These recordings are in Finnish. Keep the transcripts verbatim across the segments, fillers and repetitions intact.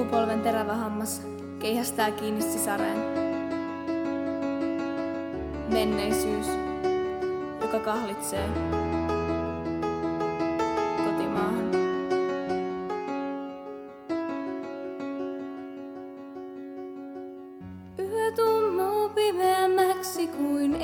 sukupolven terävä hammas keihästää kiinni sisareen. Menneisyys, joka kahlitsee kotimaahan. Yö tummuu pimeämmäksi kuin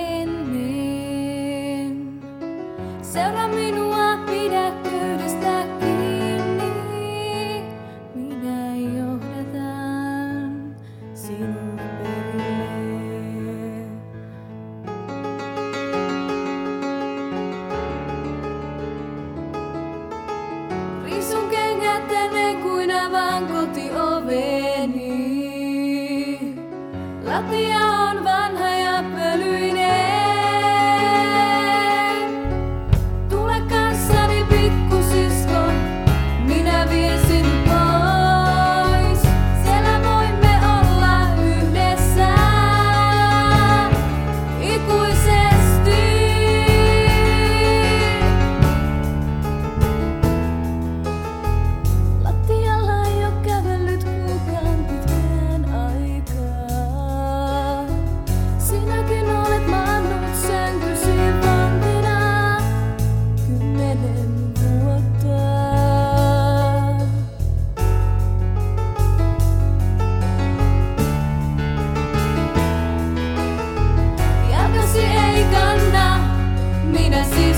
ennen. Seuraa minua, pidä köydestä kiinni. Minä johdatan sinut perille. Riisun kengät ennen kuin avaan kotioveni. Lattia on vanha ja pölyinen. Tule kanssani pikkusisko, minä vien sinut pois. Siellä voimme olla yhdessä ikuisesti. Lattialla on jo kävellyt kukaan pitkään aikaa. Sinäkin olet maannut sänkysi vantina kymmenen vuotta. Jalkasi ei kanna, minä sinä.